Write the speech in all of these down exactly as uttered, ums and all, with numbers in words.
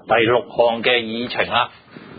第六項嘅議程啦。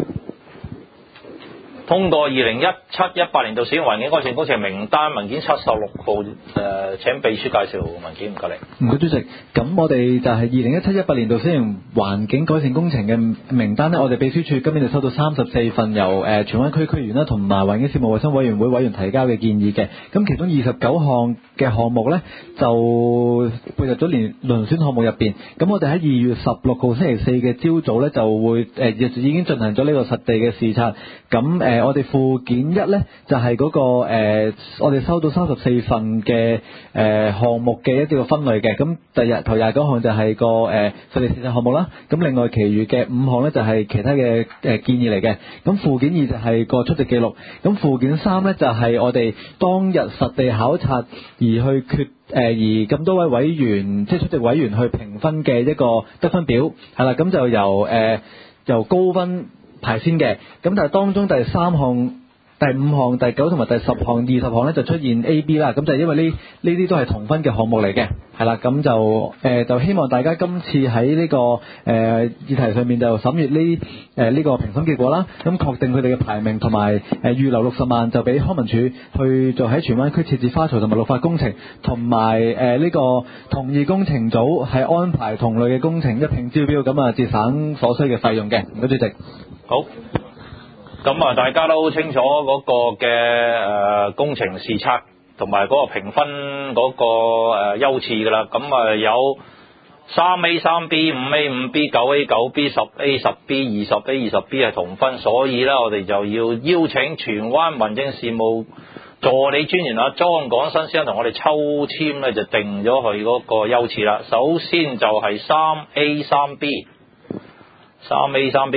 通過二零一七一八年度小型環境改善工程名單文件七十六號，誒、呃、請秘書介紹文件，唔該你。 唔該主席，咁我哋就係二零一七一八年度小型環境改善工程嘅名單呢，我哋秘書處今年就收到三十四份由誒荃灣區區議員啦同埋環境事務衞生委員會委員提交嘅建議嘅，咁其中二十九項嘅項目呢，就配合咗連遴選項目入邊，咁我哋喺二月十六號星期四嘅朝早呢，就會誒、呃、已經進行咗呢個實地嘅視察，咁誒。呃我哋附件一呢，就係、是、嗰、那個誒、呃，我哋收到三十四份嘅誒項目嘅一啲個分類嘅。咁第日頭廿九項就係個誒實地視察項目啦。咁另外其餘嘅五項呢，就係、是、其他嘅誒、呃、建議嚟嘅。咁附件二就係個出席記錄。咁附件三呢，就係、是、我哋當日實地考察而去決誒、呃、而咁多位委員即係出席委員去評分嘅一個得分表係啦。咁就由誒、呃、由高分排先嘅，咁但係當中第三項、第五項、第九同埋第十項、二十項咧就出現 A、B 啦，咁就係因為呢呢啲都係同分嘅項目嚟嘅，係啦，咁就誒、呃、就希望大家今次喺呢、這個誒、呃、議題上面就審閱呢誒呢個評審結果啦，咁確定佢哋嘅排名同埋誒預留六十萬就俾康文署去做喺荃灣區設置花槽同埋綠化工程，同埋誒呢個同意工程組係安排同類嘅工程一併招標，咁啊節省所需嘅費用嘅。唔該主席。 好，咁啊，大家都好清楚嗰個嘅誒、呃、工程視察同埋嗰個評分嗰、那個誒優次㗎啦。咁、呃、啊有三 A、三 B、五 A、五 B、九 A、九 B、十 A、十 B、二十 A、二十 B 係同分，所以咧我哋就要邀請荃灣民政事務助理專員阿莊廣新先生同我哋抽籤咧，就定咗佢嗰個優次啦。首先就係三 A、三 B， 三 A、三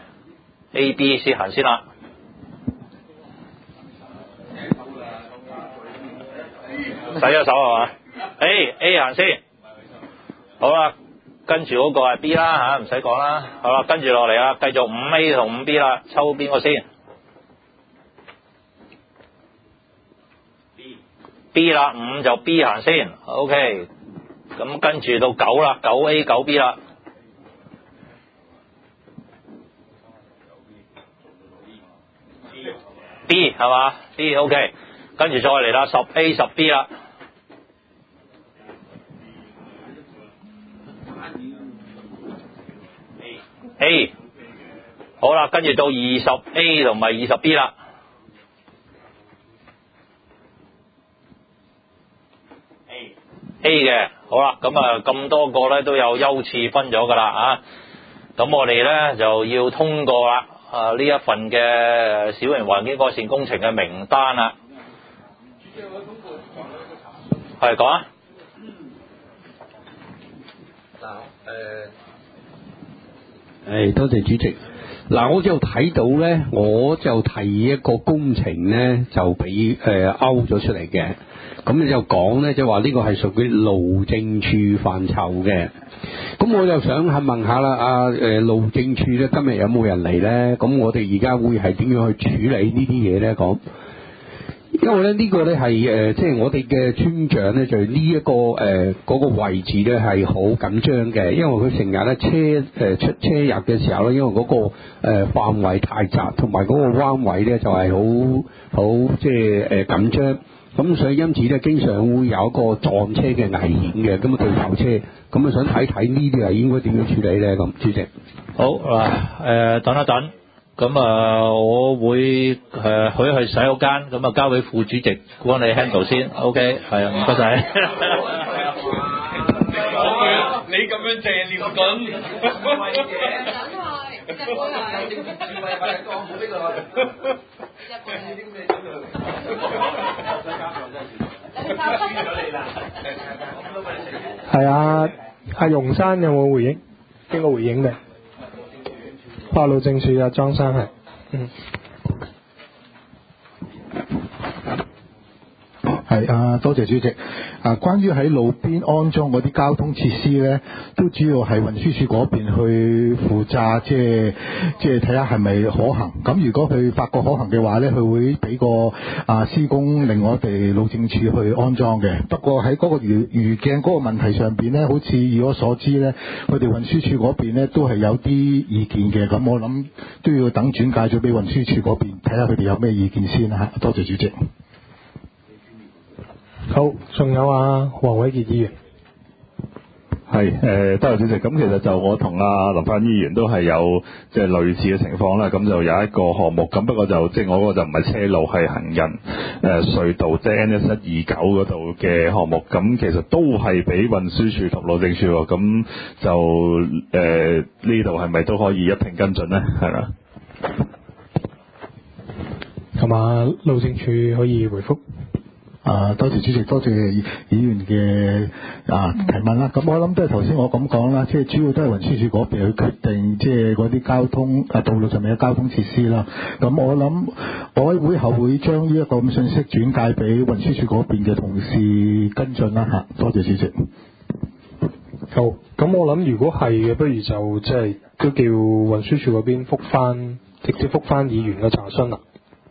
B。A、B 先行先啦，洗咗手係嘛 ？A A 行先，好啦，跟住嗰個係 B 啦嚇，唔使講啦。好啦，跟住落嚟啊，繼續五 A 同五 B 啦，抽邊個先 ？B B 啦，五就 B 行先 ，OK。咁跟住到九啦，九 A 九 B 啦。B 係嘛 ？B OK， 跟住再嚟啦，十 A 十 B 啦。A 好啦，跟住到二十 A 同埋二十 B 啦。A 嘅好啦，咁啊咁多個咧都有優次分咗噶啦啊，咁我哋咧就要通過啦。啊！呢一份嘅小型環境改善工程嘅名單啦，係講啊。 嗱，誒，誒，多謝主席。嗱，我就睇到咧，我就提議一個工程咧，就俾誒勾咗出嚟嘅。咁你就講咧，就話呢個係屬於路政處範疇嘅。咁我就想係問下啦，啊誒路政處咧今日有冇人嚟咧？咁我哋而家會係點樣去處理呢啲嘢咧？講，因為咧呢個咧係誒，即係我哋嘅村長咧，就呢一個誒嗰個位置咧係好緊張嘅，因為佢成日咧車誒出車入嘅時候咧，因為嗰個誒範圍太窄，同埋嗰個彎位咧就係好好即係誒緊張。咁所以因此咧，經常會有一個撞車嘅危險嘅，咁啊對頭車，咁啊想睇睇呢啲係應該點樣處理咧？咁主席， 好嗱，誒、呃、等一等，咁啊我會誒、呃、去一去洗手間，咁啊交俾副主席幫你 handle 先 ，OK， 係啊，唔該晒。 你咁樣借尿準， 一杯係，點智慧快啲講好呢個，一杯係啲咩咁樣？ 係啊，阿容生有冇回應？邊個回應嘅？法路政處啊，莊生係，嗯，係係啊，多謝主席。啊，關於喺路邊安裝嗰啲交通設施咧，都主要係運輸署嗰邊去負責，即係即係睇下係咪可行。咁如果佢發覺可行嘅話咧，佢會俾個啊施工令我哋路政署去安裝嘅。不過喺嗰個魚魚鏡嗰個問題上邊咧，好似以我所知咧，佢哋運輸署嗰邊咧都係有啲意見嘅。咁我諗都要等轉介咗俾運輸署嗰邊，睇下佢哋有咩意見先啦。多謝主席。 好，仲有啊，黃偉傑議員。 係誒，多謝主席。咁其實就我同阿林煥議員都係有即係類似嘅情況啦。咁就有一個項目，咁不過就即係我嗰個就唔係車路，係行人誒、呃、隧道，即係 N S 一二九嗰度嘅項目。咁其實都係俾運輸署同路政署喎。咁就誒呢度係咪都可以一併跟進咧？係啦。 咁啊，路政署可以回覆。 啊，多謝主席，多謝議員嘅啊提問啦。咁我諗都係頭先我咁講啦，即係主要都係運輸署嗰邊去決定，即係嗰啲交通啊道路上面嘅交通設施啦。咁我諗我喺會後會將呢一個咁信息轉介俾運輸署嗰邊嘅同事跟進啦嚇。多謝主席。 好，咁我諗如果係嘅，不如就即係都叫運輸署嗰邊覆翻，直接覆翻議員嘅查詢啦。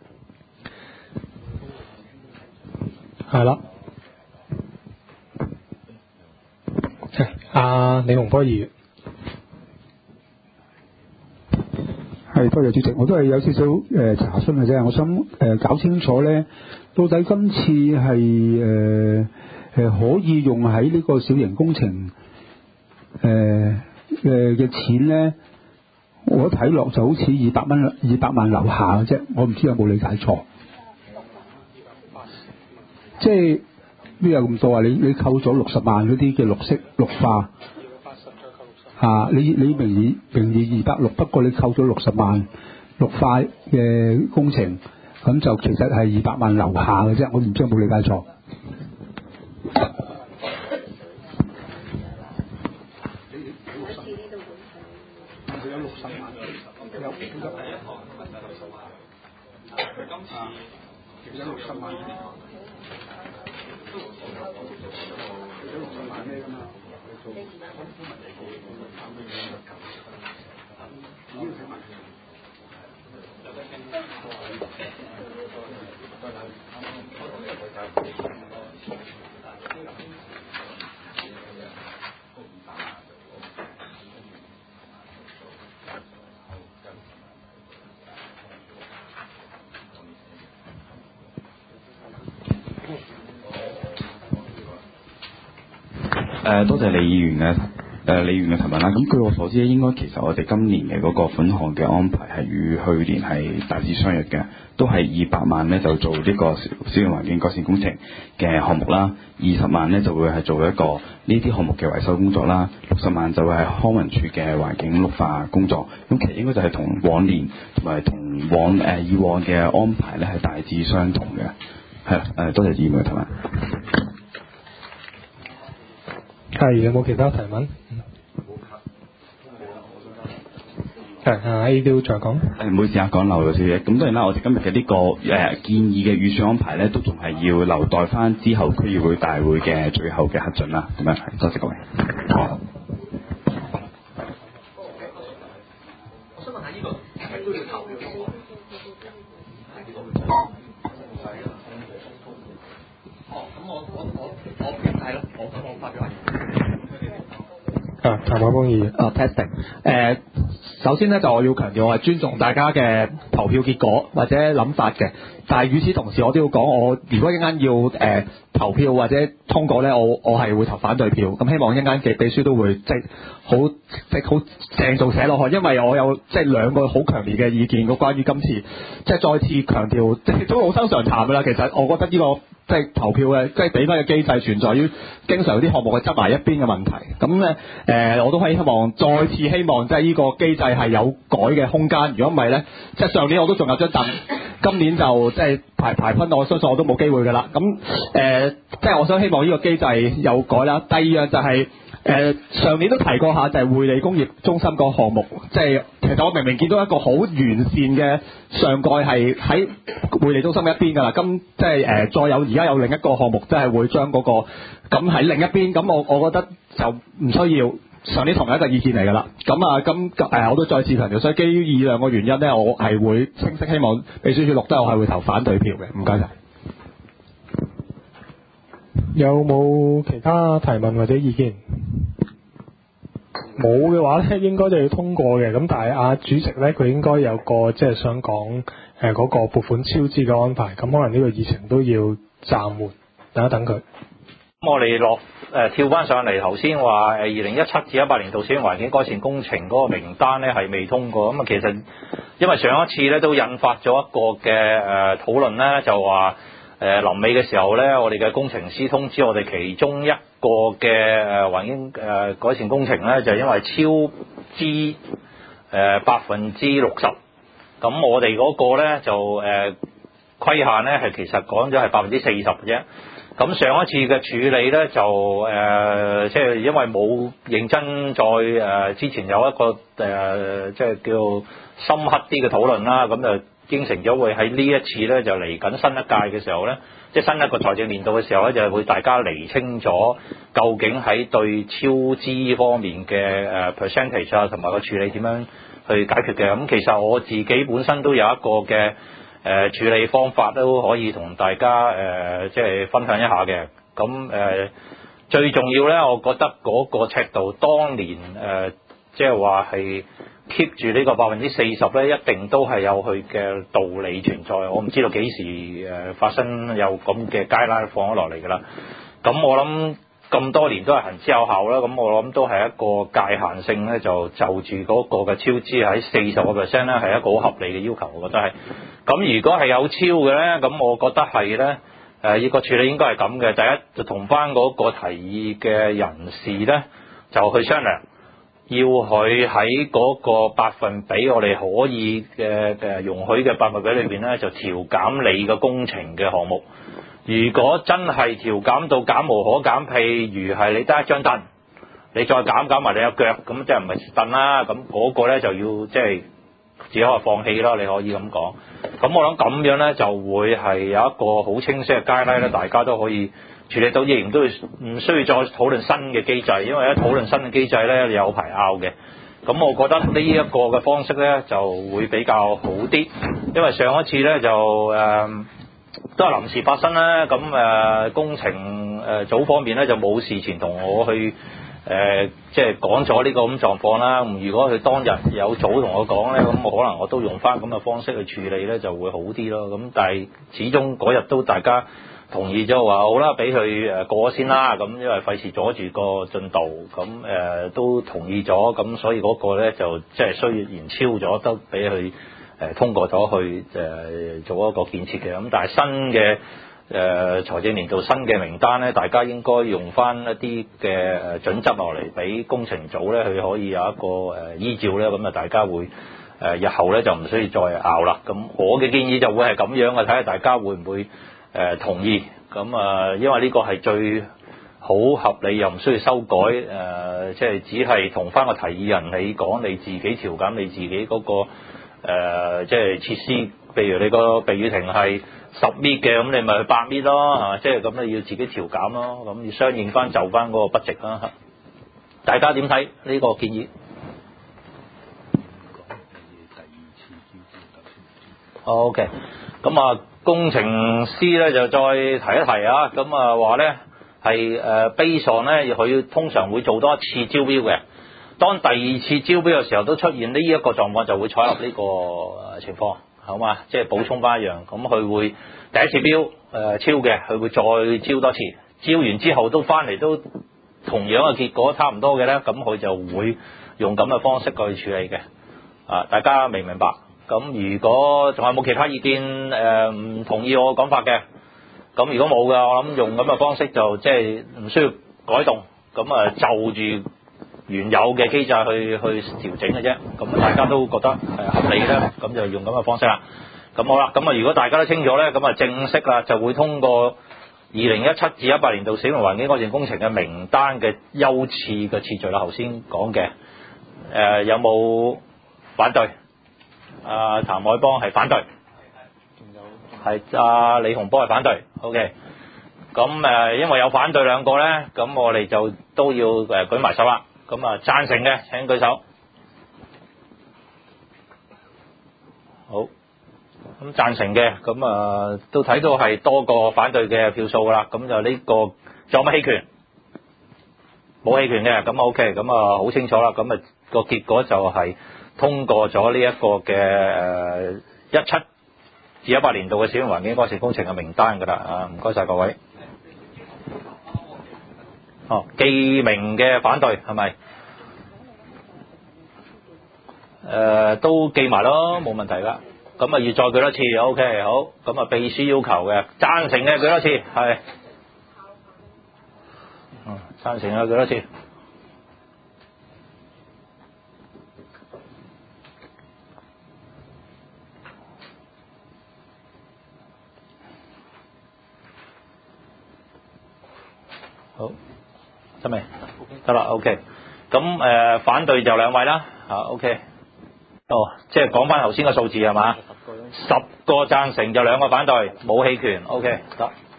係啦，係阿李洪波議員。 係，多謝主席，我都係有少少誒、呃、查詢嘅啫。我想誒、呃、搞清楚咧，到底今次係誒誒可以用喺呢個小型工程誒誒嘅錢咧？我睇落就好似二百蚊、二百萬樓下嘅啫。我唔知有冇理解錯。即係邊有咁多啊？你你扣咗六十萬嗰啲嘅綠色綠化嚇、啊，你你名義名義二百六，不過你扣咗六十萬綠化嘅工程，咁就其實係二百萬樓下嘅啫。我唔知有冇理解錯。有六十萬，有有今次有六十萬。 誒，多謝李議員嘅誒李議員嘅提問啦。咁據我所知咧，應該其實我哋今年嘅嗰個款項嘅安排係與去年係大致相若嘅，都係二百萬咧就做呢個小小型環境改善工程嘅項目啦，二十萬咧就會係做一個呢啲項目嘅維修工作啦，六十萬就會係康文署嘅環境綠化工作。咁其實應該就係同往年同埋同往誒、呃、以往嘅安排咧係大致相同嘅。係啦，誒多謝議員嘅提問。 係，有冇其他提問？係啊 ，A 都再講。 誒，唔好意思啊，講漏咗少嘢。咁當然啦，我哋今日嘅呢個誒、呃、建議嘅預算安排咧，都仲係要留待翻之後區議會大會嘅最後嘅核准啦。咁樣係，多謝各位。好。 我想問下呢個係咪都要投票嘅？哦，咁我我我我係咯，我我發表下。 啊，譚凱邦議員。 啊 testing， 誒、呃，首先咧就我要強調，我係尊重大家嘅投票結果或者諗法嘅，但係與此同時，我都要講，我如果一陣間要誒、呃、投票或者通過咧，我我係會投反對票。咁希望一陣間嘅秘書都會即係好即係好鄭重寫落去，因為我有即係兩個好強烈嘅意見，個關於今次即係再次強調，即係都老生常談㗎啦。其實我覺得呢、這個。即係投票嘅，即係俾翻嘅機制存在於經常有啲項目係執埋一邊嘅問題。咁咧誒，我都係希望再次希望即係呢個機制係有改嘅空間。如果唔係咧，即係上年我都仲有張凳，今年就即係排排分，我相信我都冇機會㗎啦。咁誒、呃，即係我想希望呢個機制有改啦。第二樣就係、是。 誒、上年都提過下，就係匯理工業中心個項目，即係其實我明明見到一個好完善嘅上蓋係喺匯理中心一邊㗎啦，咁即係誒、再有而家有另一個項目，即係會將嗰、個咁喺另一邊，咁我我覺得就唔需要上年同一個意見嚟㗎啦。咁啊，咁誒、我都再次強調，所以基於以兩個原因咧，我係會清晰希望秘書處錄低，我係會投反對票嘅。唔該晒。 有冇其他提問或者意見？冇嘅話咧，應該就要通過嘅。咁但係阿主席咧，佢應該有個即係想講誒嗰個撥款超支嘅安排。咁可能呢個議程都要暫緩，等一等佢。 咁我哋落誒跳翻上嚟，頭先話誒二零一七至一八年度小型環境改善工程嗰個名單咧係未通過。咁啊，其實因為上一次咧都引發咗一個嘅誒討論咧，就話誒臨尾嘅時候咧，我哋嘅工程師通知我哋其中一個嘅誒環境誒改善工程咧，就係因為超支誒百分之六十。咁我哋嗰個咧就誒規限咧係其實講咗係百分之四十嘅啫。咁上一次嘅處理咧就誒即係因為冇認真再誒、呃、之前有一個誒即係叫深刻啲嘅討論啦，咁就應承咗會喺呢一次咧就嚟緊新一屆嘅時候咧，即係新一個財政年度嘅時候咧，就會大家釐清咗究竟喺對超支方面嘅誒 percentage 啊，同埋個處理點樣去解決嘅。咁其實我自己本身都有一個嘅誒、呃、處理方法都可以同大家誒、呃、即係分享一下嘅。咁誒、呃、最重要咧，我覺得嗰個尺度當年誒、呃、即係話係 keep 住呢個百分之四十咧，一定都係有佢嘅道理存在。我唔知道幾時誒、呃、發生有咁嘅街拉放咗落嚟㗎啦。咁我諗咁多年都係行之有效啦。咁我諗都係一個界限性咧，就就住嗰個嘅超支喺四十個 percent 咧，係一個好合理嘅要求，我覺得係。咁如果係有超嘅咧，咁我覺得係咧誒，呢個處理應該係咁嘅。第一就同翻嗰個提議嘅人士咧，就去商量，要佢喺嗰個百分比，我哋可以嘅嘅容許嘅百分比裏邊咧，就調減你嘅工程嘅項目。如果真係調減到減無可減，譬如係你得一張凳，你再減減埋你有腳，咁即係唔係凳啦？咁嗰個咧就要即係只可以放棄咯，你可以咁講。咁我諗咁樣咧就會係有一個好清晰嘅階梯咧，大家都可以處理到，亦然都唔需要再討論新嘅機制，因為一討論新嘅機制咧，你有排拗嘅。咁我覺得呢一個嘅方式咧就會比較好啲，因為上一次咧就誒、呃、都係臨時發生啦。咁誒、呃、工程誒組方面咧就冇事前同我去。誒、呃，即係講咗呢個咁狀況啦。如果佢當日有早同我講咧，咁我可能我都用翻咁嘅方式去處理咧，就會好啲咯。咁但係始終嗰日都大家同意咗話好啦，俾佢誒過咗先啦。咁因為費事阻住個進度，咁誒、呃、都同意咗。咁所以嗰個咧就即係雖然超咗，都俾佢誒通過咗去誒、呃、做一個建設嘅。咁但係新嘅。誒、呃、財政年度新嘅名單咧，大家應該用翻一啲嘅誒準則落嚟，俾工程組咧，佢可以有一個誒、呃、依照咧，咁啊大家會誒、呃、日後咧就唔需要再拗啦。咁我嘅建議就會係咁樣嘅，睇下大家會唔會誒、呃、同意。咁啊、呃，因為呢個係最好合理，又唔需要修改誒、呃，即係只係同翻個提議人你講，你自己調減你自己嗰、那個、呃、即係設施，譬如你個避雨亭係十米嘅，咁你咪去八米咯，啊，即係咁你要自己調減咯，咁要相應翻就翻嗰個筆值啦。大家點睇呢個建議？OK，咁啊，工程師咧就再提一提啊，咁啊話咧係誒 base on 咧，佢通常會做多一次招標嘅。當第二次招標嘅時候都出現呢一個狀況，就會採納呢個情況。好嘛，即係補充翻一樣，咁佢會第一次標誒、呃、超嘅，佢會再招多次，招完之後都翻嚟都同樣嘅結果差唔多嘅咧，咁佢就會用咁嘅方式去處理嘅。啊，大家明唔明白？咁如果仲有冇其他意見誒唔、呃、同意我講法嘅，咁如果冇嘅，我諗用咁嘅方式就即係唔需要改動，咁啊就住原有嘅機制去去調整嘅啫，咁大家都覺得誒合理咧，咁就用咁嘅方式啦。咁好啦，咁啊如果大家都清楚咧，咁啊正式啦就會通過零一七至一八年度使用環境改善工程嘅名單嘅優次嘅次序啦，頭先講嘅誒有冇反對？阿、譚海邦係反對，係阿、李洪波係反對。OK， 咁誒、呃、因為有反對兩個咧，咁我哋就都要誒、呃、舉埋手啦。咁啊贊成嘅請舉手。好，咁贊成嘅，咁啊都睇到係多過反對嘅票數噶啦，咁就呢、這個仲有乜棄權？冇棄權嘅，咁 OK， 咁啊好清楚啦，咁啊個結果就係通過咗呢一個嘅誒一七至一八年度嘅使用環境改善工程嘅名單噶啦，啊唔該晒各位。哦，記名嘅反對係咪？誒、呃、都記埋咯，冇問題㗎。咁啊要再舉多次 ，OK 好。咁啊秘書要求嘅贊成嘅舉多次，係。嗯，贊成啊舉多次。好，得未？得啦 ，OK。咁誒、呃、反對就兩位啦，啊 OK。哦，即係講翻頭先個數字係嘛？十個贊成就兩個反對，冇棄權 ，OK 得。